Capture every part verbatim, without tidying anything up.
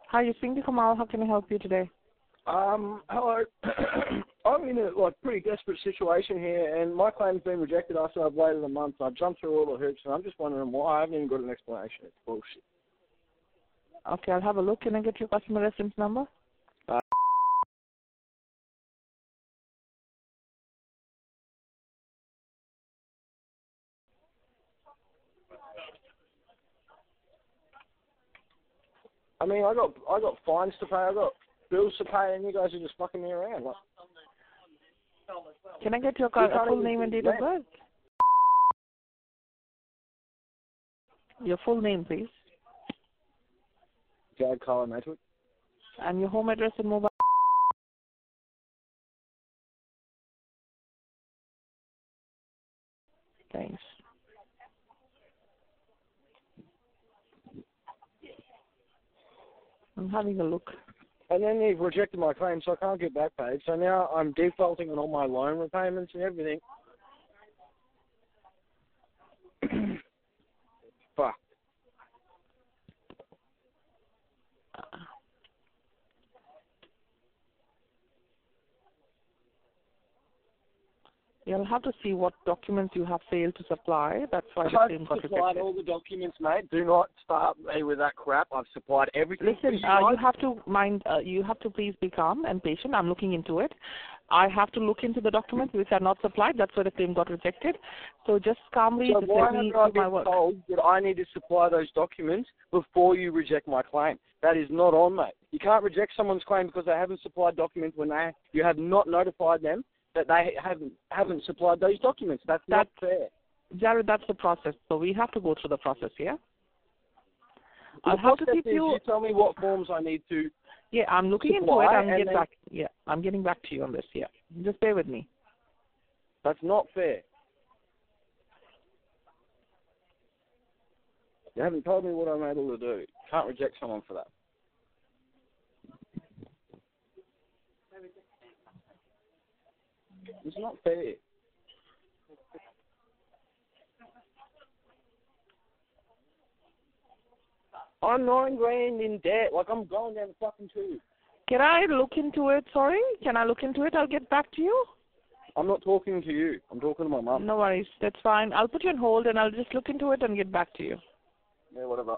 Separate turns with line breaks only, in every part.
Hi, you're speaking to Kamal. How can I help you today?
Um, hello. I'm in a like pretty desperate situation here, and my claim's been rejected after I've waited a month. I've jumped through all the hoops, and I'm just wondering why. I haven't even got an explanation. It's bullshit.
Okay, I'll have a look. Can I get your customer reference number?
Uh, I mean, I got I got fines to pay. I got bills to pay, and you guys are just fucking me around. Like,
Can I get your
you
cu-
can't
full
even
name and
do
date of
that.
birth? Your full name, please.
Jad Colin Matwick.
And your home address and mobile. Thanks. I'm having a look.
And then they've rejected my claim, so I can't get back paid. So now I'm defaulting on all my loan repayments and everything. Fuck.
You'll have to see what documents you have failed to supply. That's why the
I've
claim got
supplied
rejected.
all the documents, mate. Do not start me with that crap. I've supplied everything.
Listen,
you,
uh, you have to mind. Uh, you have to please be calm and patient. I'm looking into it. I have to look into the documents which are not supplied. That's why the claim got rejected. So just calmly,
So
just
why
let me
haven't I
do my
been
work.
told that I need to supply those documents before you reject my claim? That is not on, mate. You can't reject someone's claim because they haven't supplied documents when they you have not notified them that they haven't haven't supplied those documents. That's,
That's,
not fair.
Jared, that's the process. So we have to go through the process, yeah? I'll
The
have to
process
keep
is
you...
you tell me what forms I need to.
Yeah, I'm looking into
supply,
it. I'm
and
get
then-
back. Yeah, I'm getting back to you on this. Yeah, just bear with me.
That's not fair. You haven't told me what I'm able to do. You can't reject someone for that. It's not fair. I'm nine grand in debt. Like, I'm going down the fucking tube.
Can I look into it? Sorry, can I look into it? I'll get back to you.
I'm not talking to you. I'm talking to my mum.
No worries. That's fine. I'll put you on hold and I'll just look into it and get back to you.
Yeah, whatever.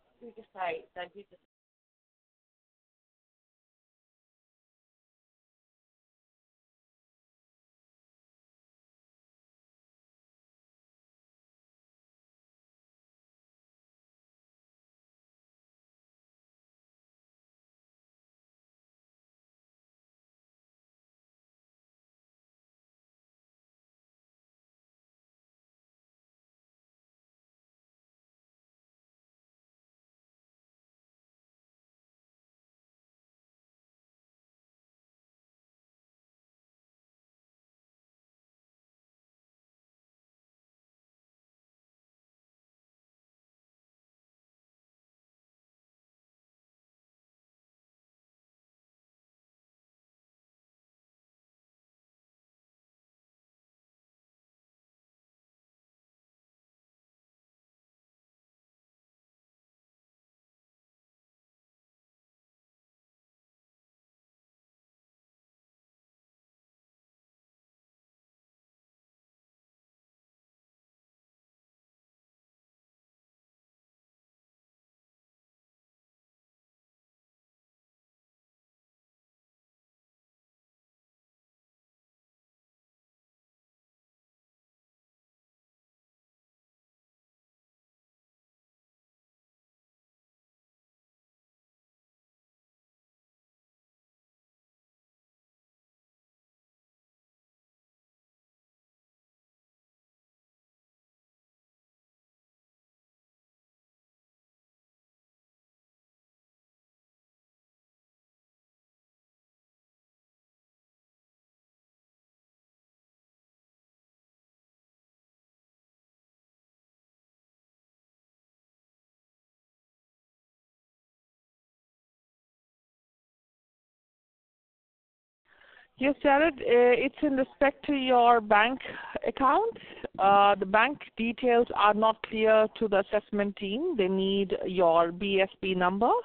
Yes, Jared, uh, it's in respect to your bank account. Uh, the bank details are not clear to the assessment team. They need your B S P number,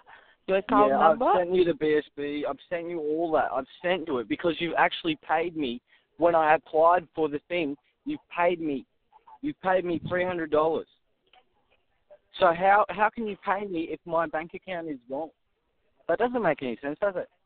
Your account
Yeah,
number?
I've sent you the B S B. I've sent you all that. I've sent you it because you've actually paid me when I applied for the thing. You've paid me. You've paid me three hundred dollars. So how how can you pay me if my bank account is wrong? That doesn't make any sense, does it?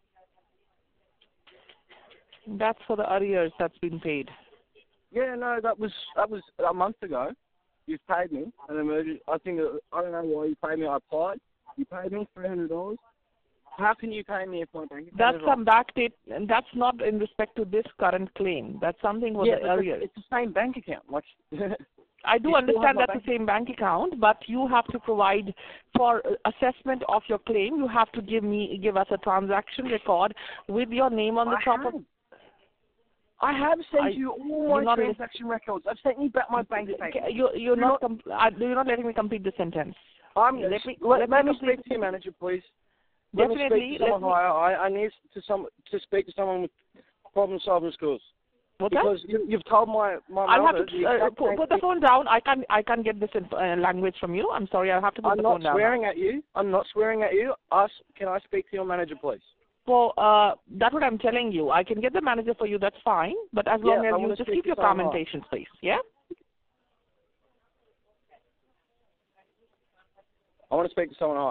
That's for the arrears that's been paid.
Yeah, no, that was that was a month ago. You've paid me an emergency. I think uh, I don't know why you paid me. I applied. You paid me three hundred dollars. How can you pay me if my bank account
That's
is wrong?
some back date, and that's not in respect to this current claim. That's something with
Yeah,
the
but
arrears.
it's, it's the same bank account. Like,
I do
you still have
understand
my
that's
bank
the same bank account, but you have to provide for uh, assessment of your claim. You have to give me give us a transaction record with your name on the
I
top
have.
of.
I have sent
I,
you all
you're
my
not
transaction records. I've sent you back my bank statement.
You you're
Do
not
not-
com- uh, you're not letting me complete the sentence.
I'm,
Let me
let,
let
let
me
me
complete-
speak to your manager, please. Let
Definitely,
me speak to someone
let me-
higher. I, I need to some to speak to someone with problem-solving skills.
What's that?
Because you, you've told my my
I'll have
mother
to
the
uh,
exact
put,
same
put the
thing.
phone down. I can't I can't get this in, uh, language from you. I'm sorry. I'll have to put
I'm
the
not
phone down.
swearing at you. I'm not swearing at you. Ask, can I speak to your manager, please?
Well, uh, that's what I'm telling you. I can get the manager for you. That's fine. But as long
Yeah, I
as you
wanna
just
speak
keep
to
your
someone higher.
commentations, please. Yeah.
I want to speak to someone higher.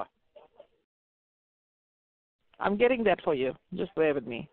I'm getting that for you. Just bear with me.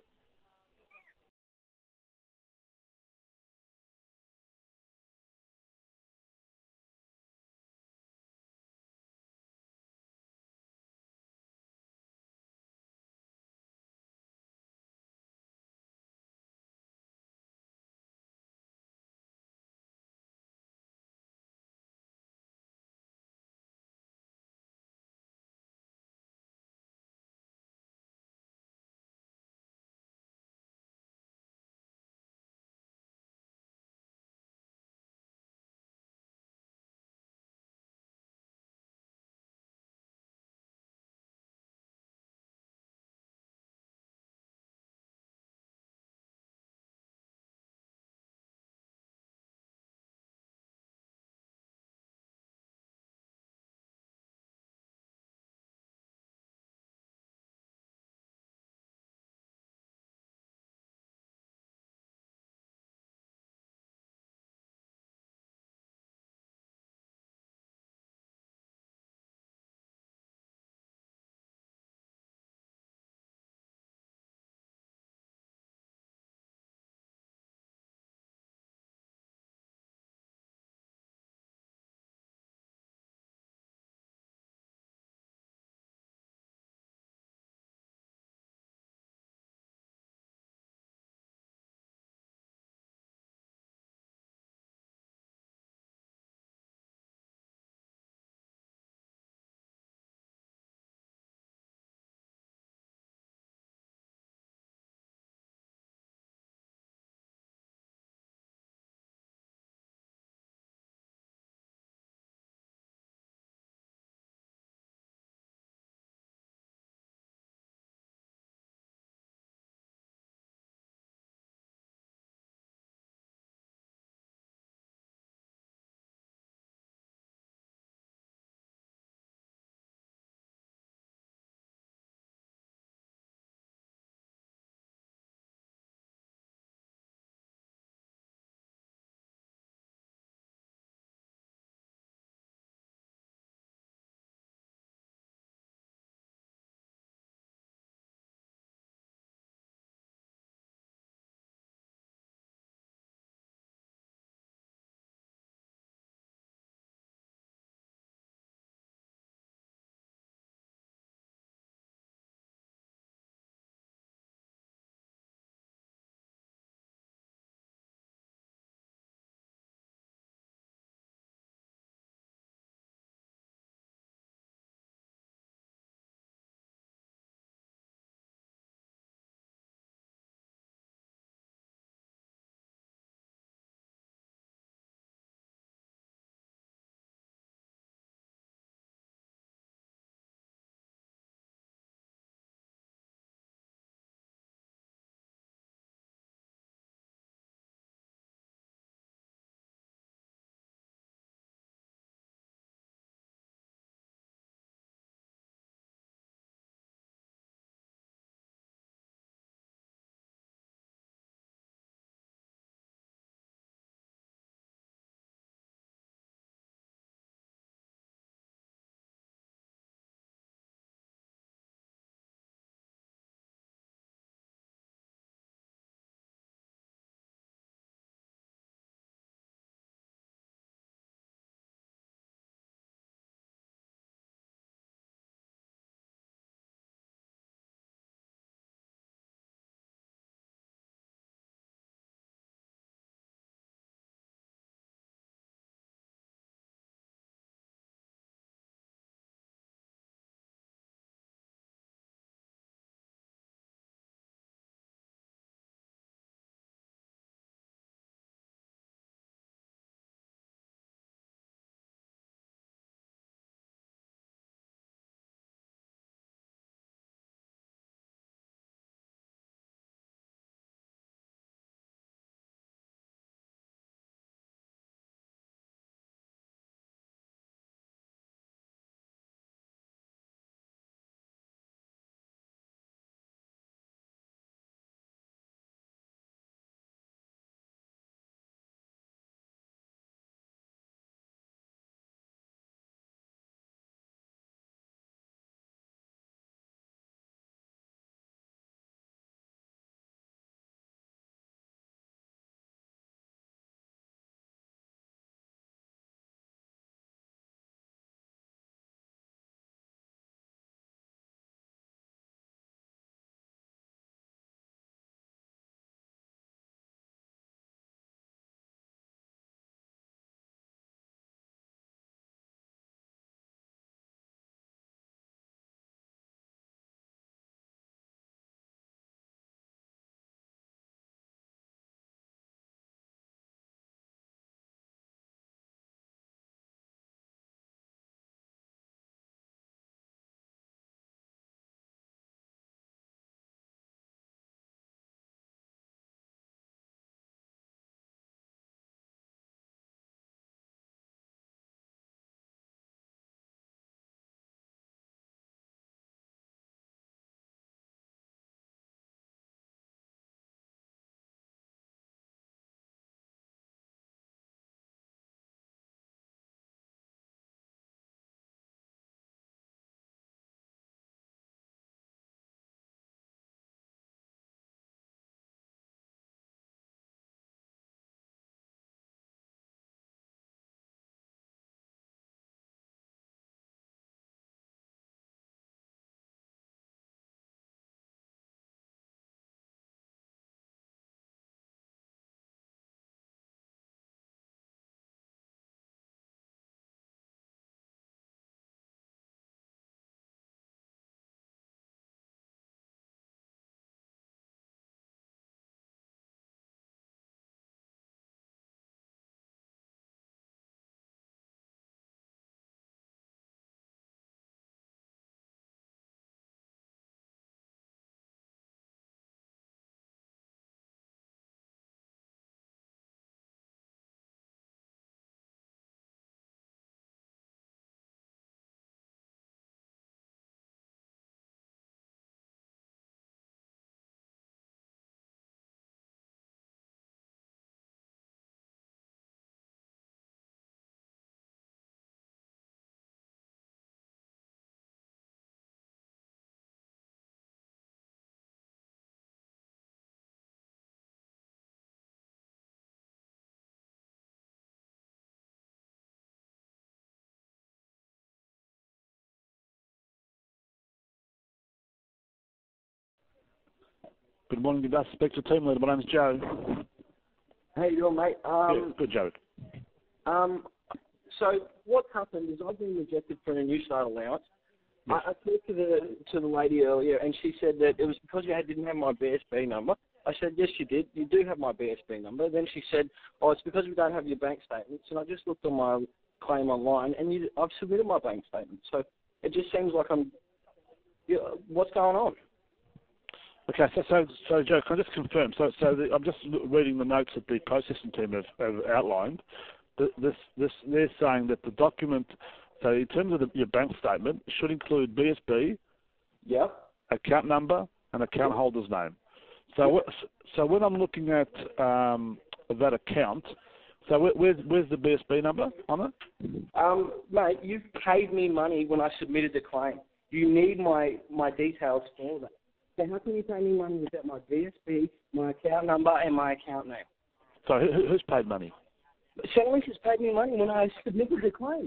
Good morning, good day. Speak to team leader. My name's Joe.
How you doing, mate? Um,
yeah, good, Jared.
Um, so what's happened is I've been rejected for a new start allowance.
Yes.
I, I talked to the to the lady earlier, and she said that it was because you had, didn't have my B S B number. I said, yes, you did. You do have my B S B number. Then she said, oh, it's because we don't have your bank statements. And I just looked on my claim online, and you, I've submitted my bank statement. So it just seems like I'm, you know, what's going on?
Okay, so, so, so Joe, can I just confirm? So, so the, I'm just reading the notes that the processing team have, have outlined. This, this, they're saying that the document, so in terms of the, your bank statement, should include B S B,
yep,
account number, and account
yep.
holder's name. So, yep. so when I'm looking at um, that account, so where, where's, where's the B S B number on it?
Um, mate, you've paid me money when I submitted the claim. You need my, my details for that. So how can you pay me money without my B S B, my account number, and my account name?
So who, who's paid money?
Centrelink has paid me money when I submitted the claim.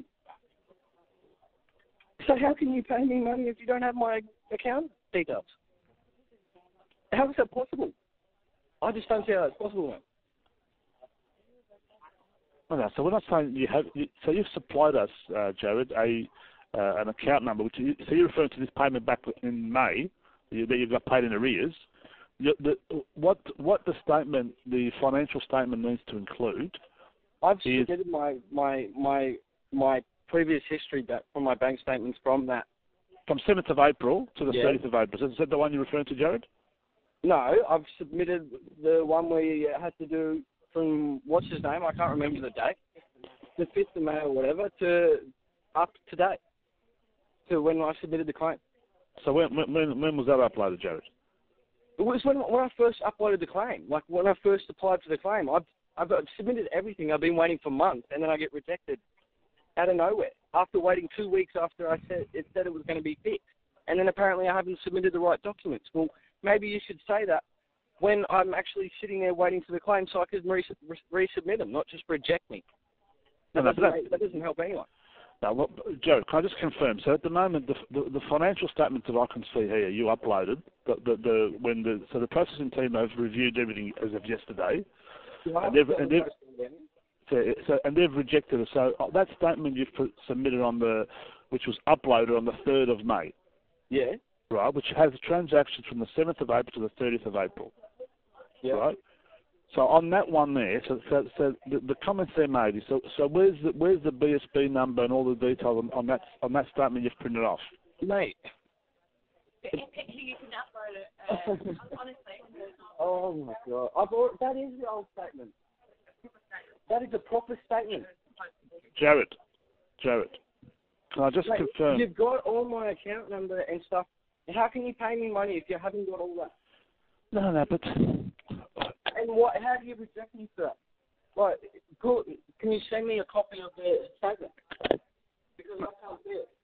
So how can you pay me money if you don't have my account details? How is that possible? I just don't see how that's possible, mate.
Okay, so we're not saying you have. You, so you've supplied us, uh, Jared, a uh, an account number. Which you, so you're referring to this payment back in May that you, you got paid in arrears. You, the, what what the statement, the financial statement needs to include.
I've
is,
submitted my my my my previous history back from my bank statements from that.
From seventh of April to the
yeah.
thirtieth of April. Is that the one you're referring to, Jared?
No, I've submitted the one where you had to do from, what's his name, I can't remember the date, the fifth of May or whatever, to up to date, to when I submitted the claim.
So when when, when was that uploaded, Jared?
It was when, when I first uploaded the claim, like when I first applied for the claim. I've, I've submitted everything. I've been waiting for months, and then I get rejected out of nowhere after waiting two weeks after I said it said it was going to be fixed. And then apparently I haven't submitted the right documents. Well, maybe you should say that when I'm actually sitting there waiting for the claim so I can re- re- resubmit them, not just reject me. That,
no,
doesn't,
that,
make, that doesn't help anyone.
No, well, Joe, can I just confirm? So at the moment, the, the, the financial statements that I can see here, you uploaded, the, the, the, when the, so the processing team have reviewed everything as of yesterday,
Yeah,
and, they've, and, they've, so, so, and they've rejected it. So that statement you've put, submitted on the, which was uploaded on the third of May.
Yeah.
Right, which has transactions from the seventh of April to the thirtieth of April.
Yeah.
Right? So on that one there, so, so, so the, the comments they made is, so, so where's the where's the B S B number and all the details on, on that on that statement you've printed off?
Mate.
You can upload it. Uh, honestly.
Oh my God! I've already, that is the old statement. That is a proper statement.
Jared, Jared, can I just
Mate,
confirm?
You've got all my account number and stuff. How can you pay me money if you haven't got all that?
No, no, but
And what? How do you reject me for that? Like, cool, can you send me a copy of the statement? Because I can't see it.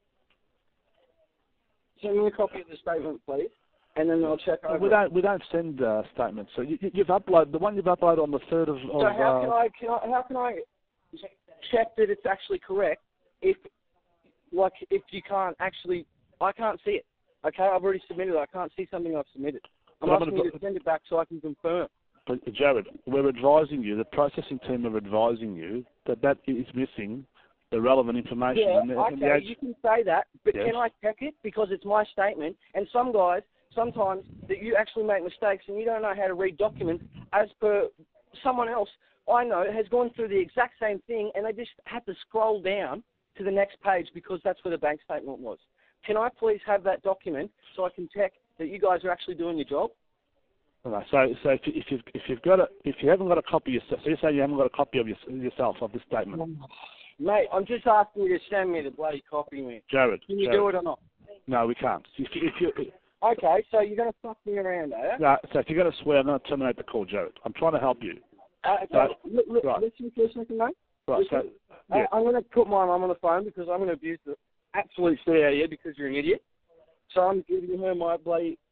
Send me a copy of the statement, please, and then I'll check over.
we don't we don't send uh, statements. So you, you've uploaded the one you've uploaded on the third of. of
so how can
uh,
I, can I how can I check that it's actually correct if like if you can't actually I can't see it. Okay, I've already submitted it. I can't see something I've submitted. I'm
But I'm
asking
gonna,
you to send it back so I can confirm.
But Jared, we're advising you, the processing team are advising you that that is missing the relevant information.
Yeah,
and the,
okay,
and the age...
you can say that, but
yes.
can I check it? Because it's my statement, and some guys, sometimes, that you actually make mistakes and you don't know how to read documents as per someone else I know has gone through the exact same thing, and they just had to scroll down to the next page because that's where the bank statement was. Can I please have that document so I can check that you guys are actually doing your job?
Right, so, so if, you, if you've if you've got a if you haven't got a copy yourself, so you're saying you haven't got a copy of your, yourself of this statement.
Mate, I'm just asking you to send me the bloody copy, man.
Jared,
Can you
Jared.
do it or not?
No, we can't. If you, if you,
okay, so you're going to fuck me around, eh?
no, so if you're going to swear, I'm going to terminate the call, Jared. I'm trying to help you.
Uh, okay,
Right.
L- l-
Right.
listen for a second, mate.
Right,
Listen.
so yeah.
I, I'm going to put my mum on the phone because I'm going to abuse the absolute shit out of you because you're an idiot. So I'm giving her my bloody